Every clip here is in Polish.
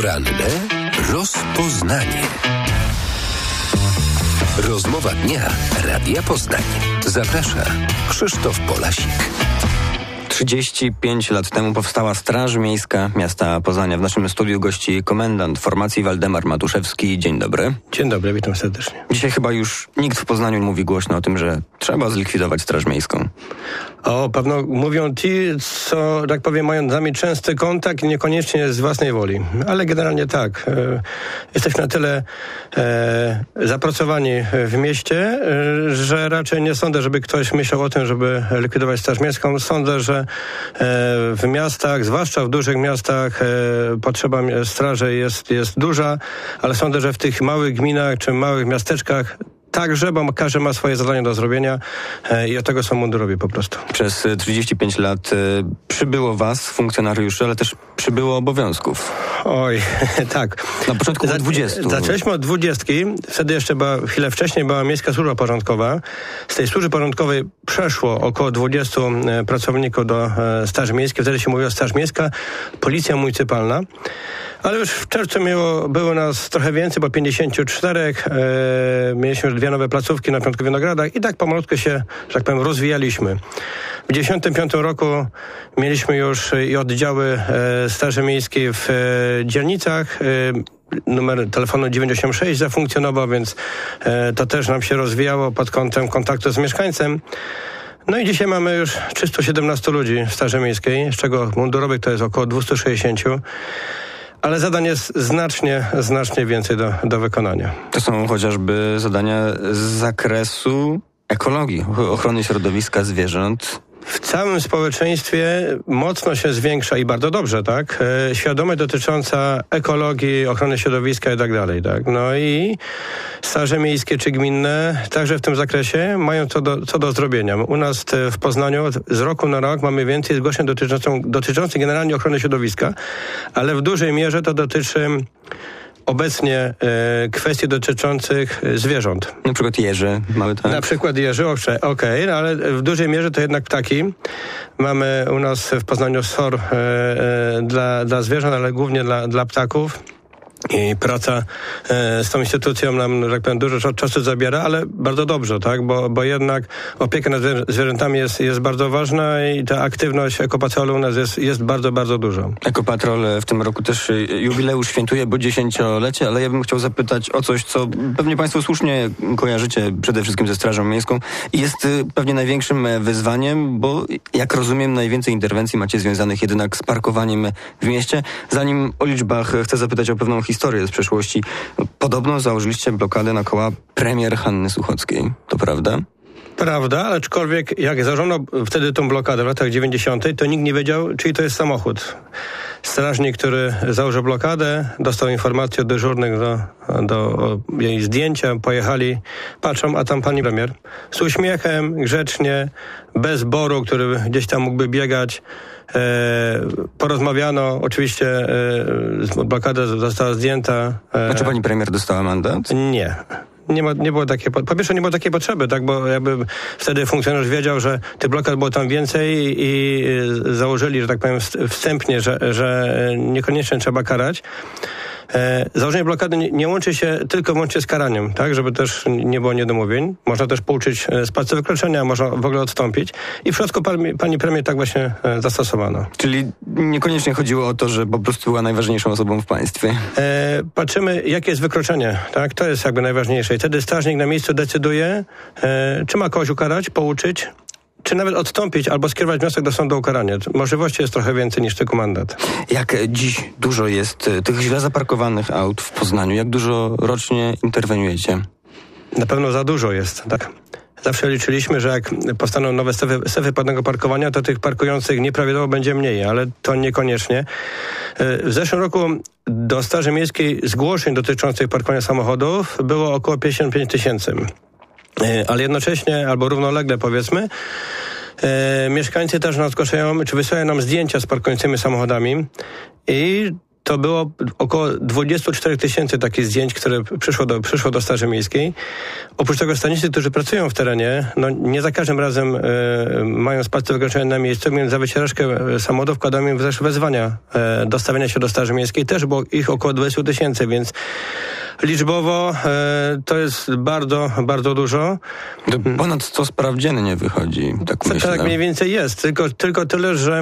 Poranne rozpoznanie. Rozmowa dnia Radia Poznań. Zaprasza Krzysztof Polasik. 35 lat temu powstała Straż Miejska miasta Poznania. W naszym studiu gości komendant formacji Waldemar Matuszewski. Dzień dobry. Dzień dobry, witam serdecznie. Dzisiaj chyba już nikt w Poznaniu nie mówi głośno o tym, że trzeba zlikwidować Straż Miejską. Pewno mówią ci, co, tak powiem, mają z nami częsty kontakt i niekoniecznie z własnej woli. Ale generalnie tak. Jesteśmy na tyle zapracowani w mieście, że raczej nie sądzę, żeby ktoś myślał o tym, żeby likwidować Straż Miejską. Sądzę, że w miastach, zwłaszcza w dużych miastach, potrzeba straży jest duża, ale sądzę, że w tych małych gminach czy małych miasteczkach także, bo każdy ma swoje zadania do zrobienia i od tego są mundurowi po prostu. Przez 35 lat przybyło was, funkcjonariuszy, ale też przybyło obowiązków. Oj, tak. Na początku było 20. Zaczęliśmy od 20. Wtedy jeszcze chwilę wcześniej była Miejska Służba Porządkowa. Z tej służby porządkowej przeszło około 20 pracowników do Straży Miejskiej. Wtedy się mówiło Straż Miejska, Policja Municypalna. Ale już w czerwcu było nas trochę więcej, bo 54. Mieliśmy już 2 nowe placówki na Piątku Winogradach i tak pomalutku się, że tak powiem, rozwijaliśmy. W 95 roku mieliśmy już i oddziały Straży Miejskiej w dzielnicach. Numer telefonu 96 zafunkcjonował, więc to też nam się rozwijało pod kątem kontaktu z mieszkańcem. No i dzisiaj mamy już 317 ludzi w Straży Miejskiej, z czego mundurowych to jest około 260. Ale zadań jest znacznie więcej do wykonania. To są chociażby zadania z zakresu ekologii, ochrony środowiska, zwierząt. W całym społeczeństwie mocno się zwiększa i bardzo dobrze, tak? Świadomość dotycząca ekologii, ochrony środowiska i tak dalej, tak? No i straże miejskie czy gminne także w tym zakresie mają co do zrobienia. U nas w Poznaniu z roku na rok mamy więcej zgłoszeń dotyczących generalnie ochrony środowiska, ale w dużej mierze to dotyczy obecnie kwestii dotyczących zwierząt. Na przykład jeży mamy tak? Na przykład jeży, okej, ale w dużej mierze to jednak ptaki. Mamy u nas w Poznaniu SOR dla zwierząt, ale głównie dla ptaków. I praca z tą instytucją nam, że tak powiem, dużo czasu zabiera, ale bardzo dobrze, tak? Bo jednak opieka nad zwierzętami jest bardzo ważna i ta aktywność ekopatrolu u nas jest bardzo, bardzo duża. Ekopatrol w tym roku też jubileusz świętuje, bo 10-lecie, ale ja bym chciał zapytać o coś, co pewnie państwo słusznie kojarzycie przede wszystkim ze Strażą Miejską i jest pewnie największym wyzwaniem, bo jak rozumiem, najwięcej interwencji macie związanych jednak z parkowaniem w mieście. Zanim o liczbach chcę zapytać o pewną historię z przeszłości. Podobno założyliście blokadę na koła premier Hanny Suchockiej. To prawda? Prawda, aczkolwiek jak założono wtedy tą blokadę w latach 90., to nikt nie wiedział, czyj to jest samochód. Strażnik, który założył blokadę, dostał informację od dyżurnych do jej zdjęcia, pojechali, patrzą, a tam pani premier. Z uśmiechem, grzecznie, bez boru, który gdzieś tam mógłby biegać. Porozmawiano, oczywiście blokada została zdjęta. A czy pani premier dostała mandat? Nie. Nie było takiej, po pierwsze nie było takiej potrzeby, tak, bo jakby wtedy funkcjonariusz wiedział, że tych blokad było tam więcej i założyli, że tak powiem, wstępnie, że niekoniecznie trzeba karać. Założenie blokady nie łączy się tylko wyłącznie z karaniem, tak, żeby też nie było niedomówień. Można też pouczyć z palce wykroczenia, można w ogóle odstąpić. I w przypadku pani premier tak właśnie zastosowano. Czyli niekoniecznie chodziło o to, że po prostu była najważniejszą osobą w państwie. Patrzymy, jakie jest wykroczenie, tak, to jest jakby najważniejsze. I wtedy strażnik na miejscu decyduje, czy ma kogoś ukarać, pouczyć, czy nawet odstąpić albo skierować wniosek do sądu o ukaranie. Możliwości jest trochę więcej niż tylko mandat. Jak dziś dużo jest tych źle zaparkowanych aut w Poznaniu? Jak dużo rocznie interweniujecie? Na pewno za dużo jest, tak. Zawsze liczyliśmy, że jak powstaną nowe strefy płatnego parkowania, to tych parkujących nieprawidłowo będzie mniej, ale to niekoniecznie. W zeszłym roku do Straży Miejskiej zgłoszeń dotyczących parkowania samochodów było około 55 000. Ale jednocześnie, albo równolegle powiedzmy, mieszkańcy też nas zgłaszają, czy wysyłają nam zdjęcia z parkującymi samochodami i to było około 24 000 takich zdjęć, które przyszło do Straży Miejskiej. Oprócz tego stanicy, którzy pracują w terenie, nie za każdym razem mają sprawcę wykroczenia na miejscu, więc za wycieraczkę samochodu wkładają im też wezwania do stawiania się do Straży Miejskiej. Też było ich około 20 000, więc liczbowo to jest bardzo, bardzo dużo. To ponad 100 spraw dziennie wychodzi, tak myślę. Tak mniej więcej jest, tylko tyle, że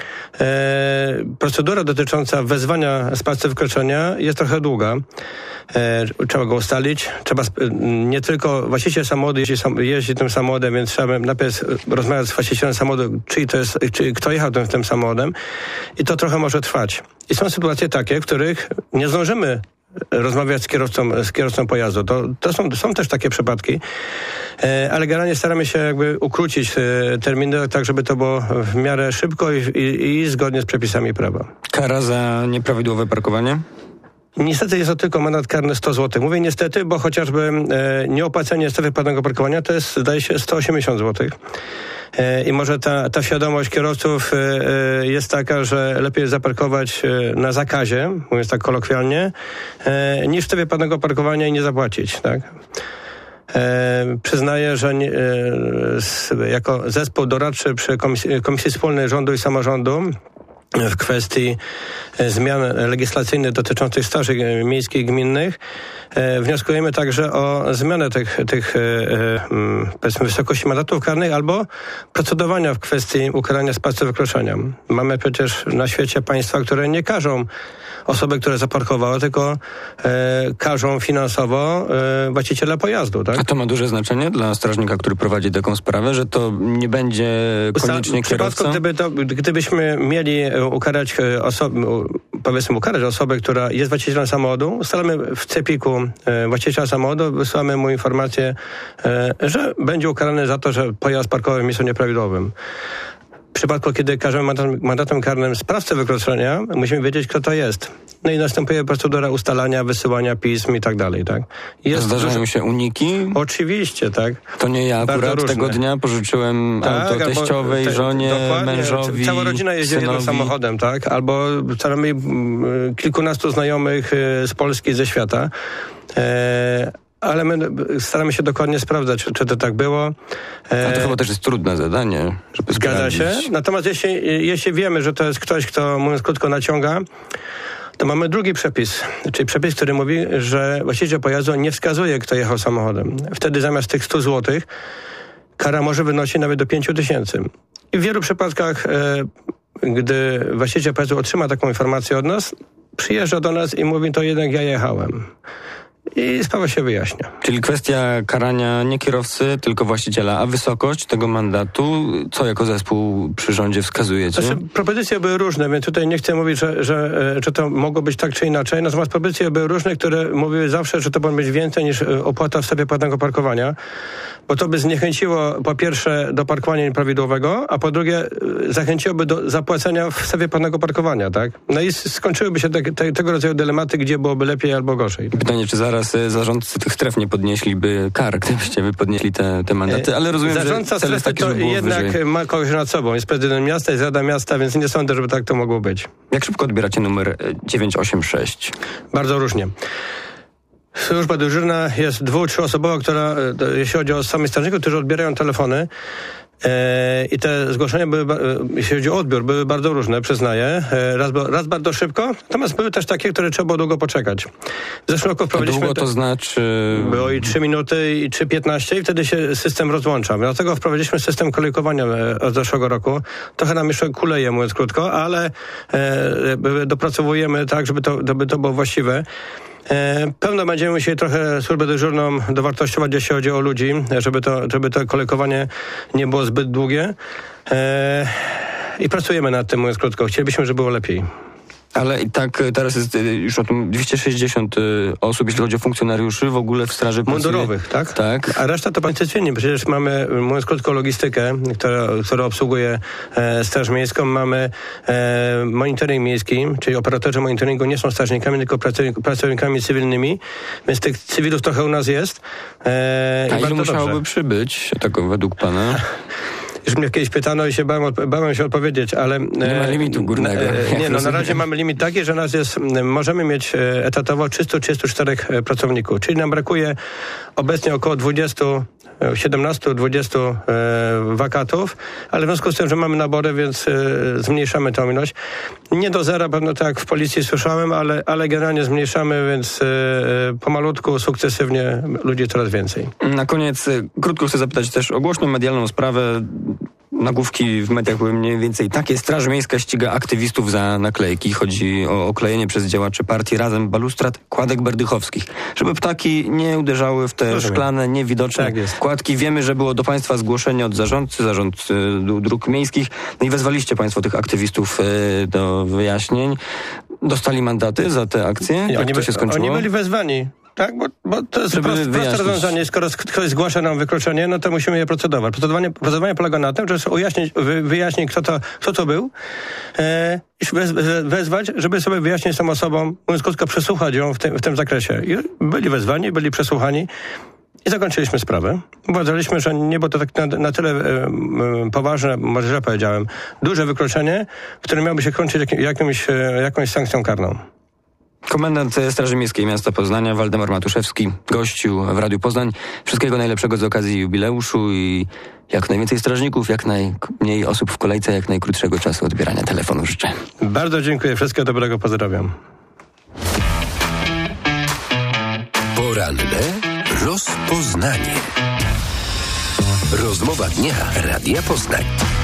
procedura dotycząca wezwania sprawcy wykroczenia jest trochę długa. Trzeba go ustalić, nie tylko właściciel samochodu jeździ tym samochodem, więc trzeba najpierw rozmawiać z właścicielem samochodu, czy kto jechał tym samochodem, i to trochę może trwać. I są sytuacje takie, w których nie zdążymy rozmawiać z kierowcą pojazdu. To są też takie przypadki, ale generalnie staramy się jakby ukrócić terminy, tak żeby to było w miarę szybko i zgodnie z przepisami prawa. Kara za nieprawidłowe parkowanie? Niestety jest to tylko mandat karny 100 zł. Mówię niestety, bo chociażby nieopłacenie strefy płatnego parkowania to jest, zdaje się, 180 zł. I może ta świadomość kierowców jest taka, że lepiej zaparkować na zakazie, mówiąc tak kolokwialnie, niż w strefie płatnego parkowania i nie zapłacić, tak? Przyznaję, że jako zespół doradczy przy Komisji Wspólnej Rządu i Samorządu w kwestii zmian legislacyjnych dotyczących straży miejskich i gminnych wnioskujemy także o zmianę tych powiedzmy wysokości mandatów karnych albo procedowania w kwestii ukarania sprawcy wykroczenia. Mamy przecież na świecie państwa, które nie karzą osoby, które zaparkowały, tylko karzą finansowo właściciela pojazdu. Tak? A to ma duże znaczenie dla strażnika, który prowadzi taką sprawę, że to nie będzie koniecznie kierowca? W przypadku, gdybyśmy mieli ukarać osobę, która jest właścicielem samochodu, ustalamy w cepiku właściciela samochodu, wysyłamy mu informację, że będzie ukarany za to, że pojazd parkował w miejscu nieprawidłowym. W przypadku, kiedy karzemy mandatem karnym sprawcę wykroczenia, musimy wiedzieć, kto to jest. No i następuje procedura ustalania, wysyłania pism i tak dalej, tak? Zdarzają się uniki? Oczywiście, tak. To nie ja akurat tego dnia pożyczyłem auto teściowej, żonie, mężowi, cała rodzina jeździ jednym samochodem, tak? Albo kilkunastu znajomych z Polski, ze świata. Ale my staramy się dokładnie sprawdzać, czy to tak było. A to chyba też jest trudne zadanie, żeby zgadza się. Natomiast jeśli wiemy, że to jest ktoś, kto, mówiąc krótko, naciąga, to mamy drugi przepis, czyli przepis, który mówi, że właściciel pojazdu nie wskazuje, kto jechał samochodem. Wtedy zamiast tych 100 zł kara może wynosić nawet do 5 000. I w wielu przypadkach, gdy właściciel pojazdu otrzyma taką informację od nas, przyjeżdża do nas i mówi, to jednak ja jechałem. I sprawa się wyjaśnia. Czyli kwestia karania nie kierowcy, tylko właściciela. A wysokość tego mandatu, co jako zespół przy rządzie wskazujecie? Propozycje były różne, więc tutaj nie chcę mówić, że to mogło być tak czy inaczej. Natomiast propozycje były różne, które mówiły zawsze, że to powinno być więcej niż opłata w strefie płatnego parkowania, bo to by zniechęciło po pierwsze do parkowania nieprawidłowego, a po drugie zachęciłoby do zapłacenia w strefie płatnego parkowania, tak? No i skończyłyby się tego rodzaju dylematy, gdzie byłoby lepiej albo gorzej. Pytanie, czy zaraz zarządcy tych stref nie podnieśliby kar, gdybyście wy podnieśli te mandaty, ale rozumiem, zarządca że cel jest taki, to żeby było jednak wyżej. Ma kogoś nad sobą. Jest prezydent miasta, jest Rada Miasta, więc nie sądzę, żeby tak to mogło być. Jak szybko odbieracie numer 986? Bardzo różnie. Służba dyżurna jest 2-3 osobowa, która, jeśli chodzi o samych strażników, którzy odbierają telefony, i te zgłoszenia były, jeśli chodzi o odbiór, były bardzo różne, przyznaję. Raz bardzo szybko, natomiast były też takie, które trzeba było długo poczekać. W zeszłym roku wprowadziliśmy... Długo to znaczy... Było i 3 minuty, i 3:15 i wtedy się system rozłącza. Dlatego wprowadziliśmy system kolejkowania od zeszłego roku. Trochę nam jeszcze kuleje, mówiąc krótko, ale dopracowujemy tak, żeby to było właściwe. Pewno będziemy musieli trochę służbę dyżurną dowartościować, jeśli chodzi o ludzi, żeby to kolejkowanie nie było zbyt długie. I pracujemy nad tym, mówiąc krótko. Chcielibyśmy, żeby było lepiej. Ale i tak teraz jest już o tym 260 osób, jeśli chodzi o funkcjonariuszy w ogóle w straży mundurowych, tak? Tak. A reszta to państwo cywilni. Przecież mamy, mówiąc krótko, logistykę, która obsługuje Straż Miejską. Mamy monitoring miejski, czyli operatorzy monitoringu nie są strażnikami, tylko pracownikami cywilnymi, więc tych cywilów trochę u nas jest. A ile musiałoby przybyć, tak według pana? Już mnie kiedyś pytano i się bałem się odpowiedzieć, ale... Nie ma limitu górnego. Na razie mamy limit taki, że możemy mieć etatowo 334 pracowników, czyli nam brakuje obecnie około 17-20 wakatów, ale w związku z tym, że mamy nabory, więc zmniejszamy tą ilość. Nie do zera, pewno tak jak w policji słyszałem, ale generalnie zmniejszamy, więc pomalutku, sukcesywnie ludzi coraz więcej. Na koniec krótko chcę zapytać też o głośną medialną sprawę. Nagłówki w mediach były mniej więcej takie: Straż Miejska ściga aktywistów za naklejki. Chodzi o oklejenie przez działaczy partii Razem balustrad kładek berdychowskich, żeby ptaki nie uderzały w te szklane, niewidoczne kładki. Wiemy, że było do państwa zgłoszenie od zarząd dróg miejskich. No i wezwaliście państwo tych aktywistów do wyjaśnień. Dostali mandaty za te akcje? Jak to się skończyło? Oni byli wezwani. Tak, bo to jest proste rozwiązanie. Skoro ktoś zgłasza nam wykroczenie, no to musimy je procedować. Procedowanie polega na tym, że wyjaśnić, kto to był, i wezwać, żeby sobie wyjaśnić tą osobą, mówiąc krótko, przesłuchać ją w tym zakresie. I byli wezwani, byli przesłuchani i zakończyliśmy sprawę. Uważaliśmy, że nie było to tak na tyle poważne, może źle powiedziałem, duże wykroczenie, które miałoby się kończyć jakąś sankcją karną. Komendant Straży Miejskiej Miasta Poznania Waldemar Matuszewski gościł w Radiu Poznań. Wszystkiego najlepszego z okazji jubileuszu i jak najwięcej strażników, jak najmniej osób w kolejce, jak najkrótszego czasu odbierania telefonu życzę. Bardzo dziękuję. Wszystkiego dobrego. Pozdrawiam. Poranne rozpoznanie. Rozmowa dnia Radia Poznań.